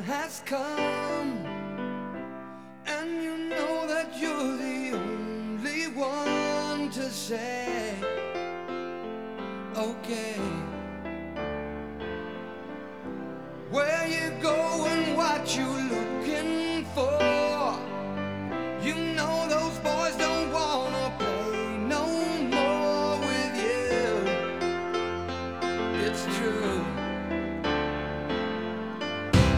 has come, and you know that you're the only one to say, okay. Where you go and what you